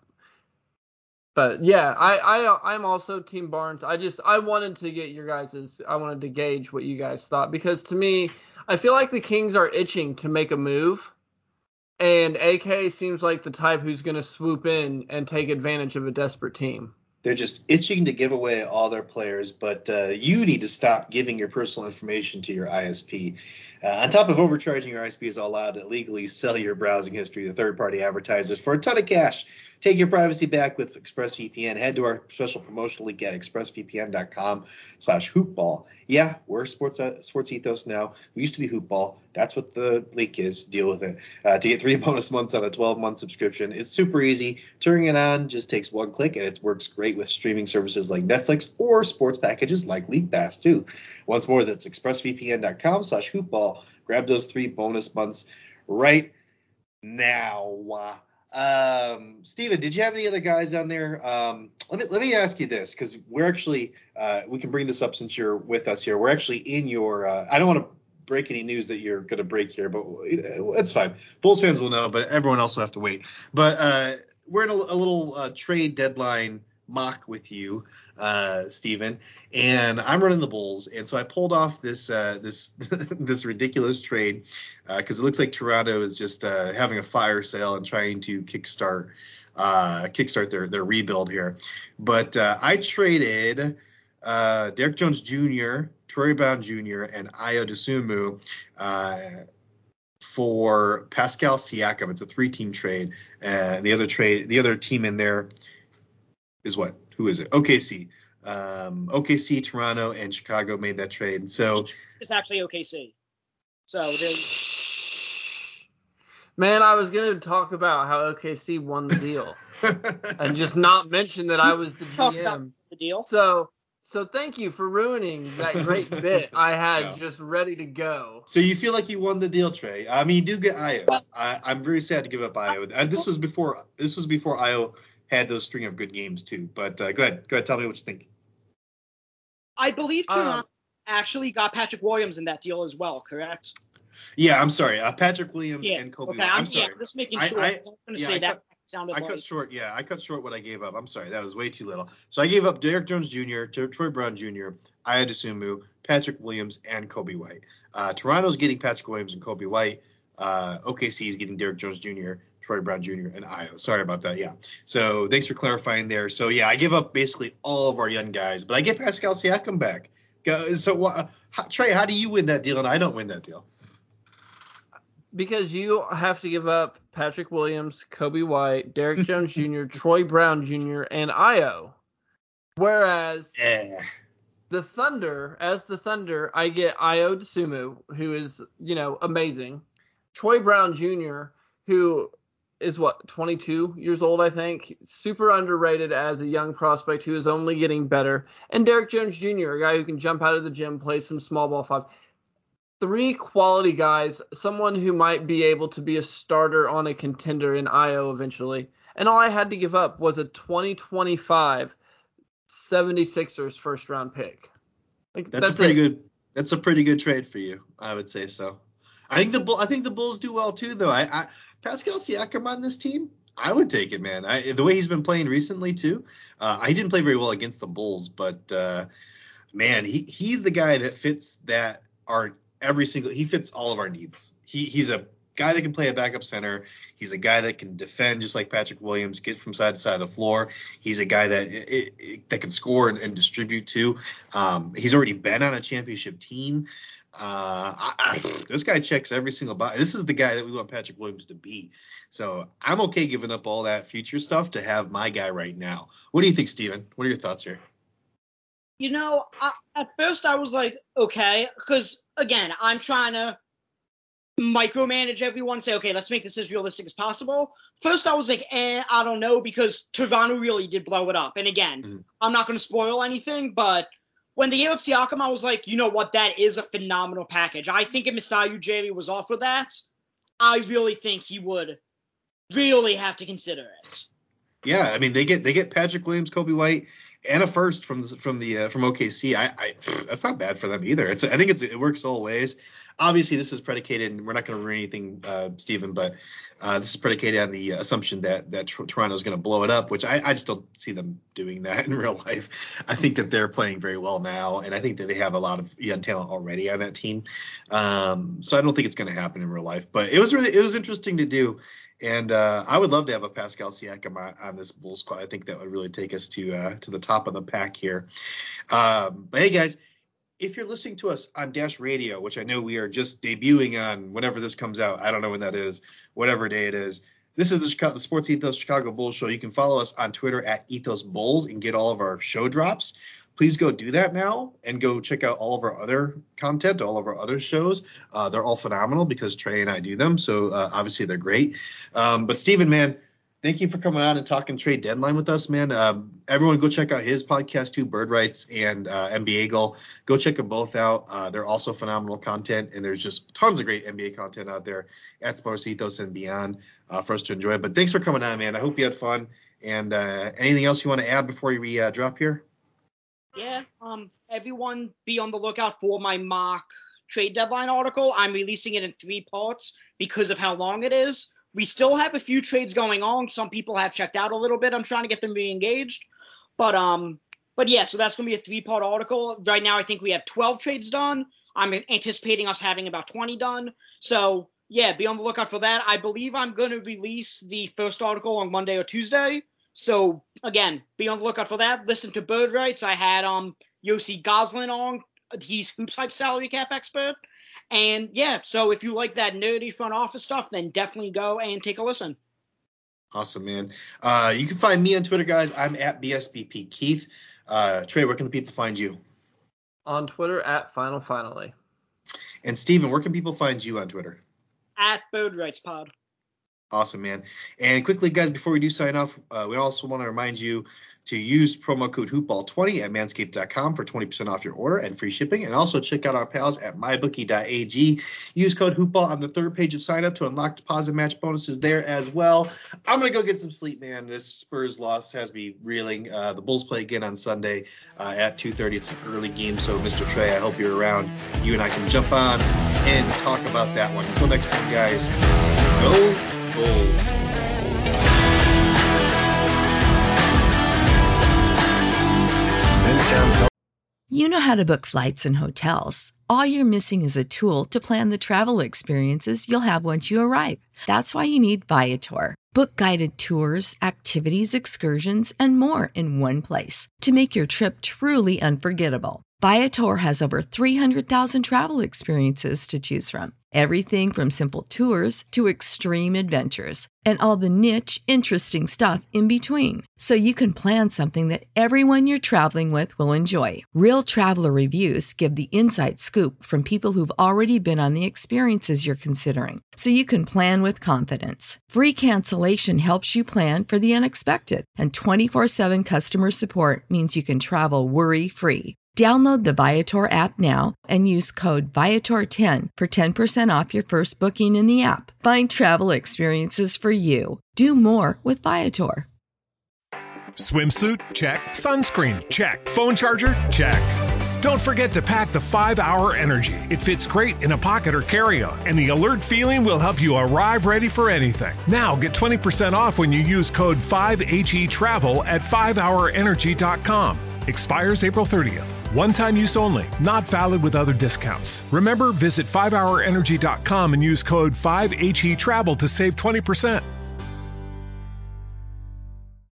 But yeah, I'm also Team Barnes. I wanted to get I wanted to gauge what you guys thought, because to me, I feel like the Kings are itching to make a move, and AK seems like the type who's going to swoop in and take advantage of a desperate team. They're just itching to give away all their players, but you need to stop giving your personal information to your ISP. On top of overcharging, your ISP is allowed to illegally sell your browsing history to third-party advertisers for a ton of cash. Take your privacy back with ExpressVPN. Head to our special promotional link at expressvpn.com/hoopball. Yeah, we're Sports Ethos now. We used to be Hoopball. That's what the link is. Deal with it. To get 3 bonus months on a 12-month subscription, it's super easy. Turning it on just takes one click, and it works great with streaming services like Netflix or sports packages like League Pass too. Once more, that's expressvpn.com/hoopball. Grab those 3 bonus months right now. Steven, did you have any other guys on there? Let me ask you this, because we're actually we can bring this up since you're with us here. We're actually in your I don't want to break any news that you're going to break here, but it's fine. Bulls fans will know, but everyone else will have to wait. But we're in a little trade deadline mock with you, Steven, and I'm running the Bulls, and so I pulled off this this ridiculous trade because it looks like Toronto is just having a fire sale and trying to kickstart their rebuild here. But I traded Derek Jones Jr., Troy Brown Jr., and Ayo Dosunmu for Pascal Siakam. It's a 3-team trade, and the other team in there is what? Who is it? OKC. OKC, Toronto, and Chicago made that trade. So it's actually OKC. So man, I was going to talk about how OKC won the deal and just not mention that I was the GM. The deal. So thank you for ruining that great bit I had just ready to go. So you feel like you won the deal, Trey? I mean, you do get Ayo. I'm very sad to give up Ayo. This was before Ayo had those string of good games too. But go ahead, tell me what you think. I believe Toronto actually got Patrick Williams in that deal as well, correct? Yeah, I'm sorry. Patrick Williams and Kobe. Okay, I'm sorry. I'm just making sure. I'm going to say that sounded like. I cut short what I gave up. I'm sorry. That was way too little. So I gave up Derek Jones Jr., Troy Brown Jr., Ayo Dosunmu, Patrick Williams, and Kobe White. Toronto's getting Patrick Williams and Kobe White. OKC is getting Derek Jones Jr., Troy Brown Jr., and Ayo. Sorry about that. Yeah. So thanks for clarifying there. So yeah, I give up basically all of our young guys, but I get Pascal Siakam back. So Trey, how do you win that deal and I don't win that deal? Because you have to give up Patrick Williams, Kobe White, Derek Jones Jr., Troy Brown Jr., and Ayo. Whereas the Thunder, I get Ayo Dosunmu, who is, amazing. Troy Brown Jr., who is 22 years old, I think. Super underrated as a young prospect who is only getting better. And Derek Jones Jr., a guy who can jump out of the gym, play some small ball 5. 3 quality guys, someone who might be able to be a starter on a contender in Ayo eventually. And all I had to give up was a 2025 76ers first round pick. That's a pretty good trade for you. I would say so. I think the Bulls do well too, though. Pascal Siakam on this team, I would take it, man. The way he's been playing recently too. He didn't play very well against the Bulls, but man, he's the guy that fits he fits all of our needs. He's a guy that can play a backup center. He's a guy that can defend just like Patrick Williams, get from side to side of the floor. He's a guy that can score and distribute too. He's already been on a championship team. This guy checks every single box. This is the guy that we want Patrick Williams to be. So I'm okay giving up all that future stuff to have my guy right now. What do you think, Steven? What are your thoughts here? At first I was like, okay, because again, I'm trying to micromanage everyone, say, okay, let's make this as realistic as possible. First I was like, I don't know, because Toronto really did blow it up. And again, I'm not going to spoil anything, but when they gave up Siakam, I was like, you know what, that is a phenomenal package. I think if Masai Ujiri was offered that, I really think he would really have to consider it. Yeah, I mean, they get Patrick Williams, Kobe White, and a first from OKC. That's not bad for them either. I think it works all ways. Obviously, this is predicated, and we're not going to ruin anything, Steven, but this is predicated on the assumption that Toronto is going to blow it up, which I just don't see them doing that in real life. I think that they're playing very well now, and I think that they have a lot of young talent already on that team. So I don't think it's going to happen in real life. But it was interesting to do, and I would love to have a Pascal Siakam on this Bulls squad. I think that would really take us to the top of the pack here. But hey, guys. If you're listening to us on Dash Radio, which I know we are just debuting on whenever this comes out, I don't know when that is, whatever day it is. This is the Sports Ethos Chicago Bulls show. You can follow us on Twitter at Ethos Bulls and get all of our show drops. Please go do that now and go check out all of our other content, all of our other shows. They're all phenomenal because Trey and I do them, so obviously they're great. But Steven, man, thank you for coming on and talking trade deadline with us, man. Everyone go check out his podcast too, Bird Rights and NBA Goal. Go check them both out. They're also phenomenal content, and there's just tons of great NBA content out there at Sports Ethos and beyond for us to enjoy. But thanks for coming on, man. I hope you had fun. And anything else you want to add before we drop here? Yeah, everyone be on the lookout for my mock trade deadline article. I'm releasing it in 3 parts because of how long it is. We still have a few trades going on. Some people have checked out a little bit. I'm trying to get them re-engaged. But yeah, so that's going to be a 3-part article. Right now, I think we have 12 trades done. I'm anticipating us having about 20 done. So yeah, be on the lookout for that. I believe I'm going to release the first article on Monday or Tuesday. So again, be on the lookout for that. Listen to Bird Rights. I had Yossi Goslin on. He's Hoops Hype salary cap expert. And yeah, so if you like that nerdy front office stuff, then definitely go and take a listen. Awesome, man. You can find me on Twitter, guys. I'm at BSBP Keith. Trey, where can the people find you? On Twitter at Finally. And Steven, where can people find you on Twitter? At Bird Rights Pod. Awesome, man. And quickly, guys, before we do sign off, we also want to remind you to use promo code HoopBall20 at manscaped.com for 20% off your order and free shipping. And also check out our pals at mybookie.ag. Use code HoopBall on the 3rd page of sign up to unlock deposit match bonuses there as well. I'm going to go get some sleep, man. This Spurs loss has me reeling. The Bulls play again on Sunday at 2:30. It's an early game, so Mr. Trey, I hope you're around. You and I can jump on and talk about that one. Until next time, guys, go Bulls. You know how to book flights and hotels. All you're missing is a tool to plan the travel experiences you'll have once you arrive. That's why you need Viator. Book guided tours, activities, excursions, and more in one place to make your trip truly unforgettable. Viator has over 300,000 travel experiences to choose from. Everything from simple tours to extreme adventures and all the niche, interesting stuff in between. So you can plan something that everyone you're traveling with will enjoy. Real traveler reviews give the inside scoop from people who've already been on the experiences you're considering. So you can plan with confidence. Free cancellation helps you plan for the unexpected. And 24/7 customer support means you can travel worry-free. Download the Viator app now and use code Viator10 for 10% off your first booking in the app. Find travel experiences for you. Do more with Viator. Swimsuit? Check. Sunscreen? Check. Phone charger? Check. Don't forget to pack the 5-Hour Energy. It fits great in a pocket or carry-on, and the alert feeling will help you arrive ready for anything. Now get 20% off when you use code 5HETRAVEL at 5hourenergy.com. Expires April 30th. One-time use only. Not valid with other discounts. Remember, visit 5hourenergy.com and use code 5HETRAVEL to save 20%.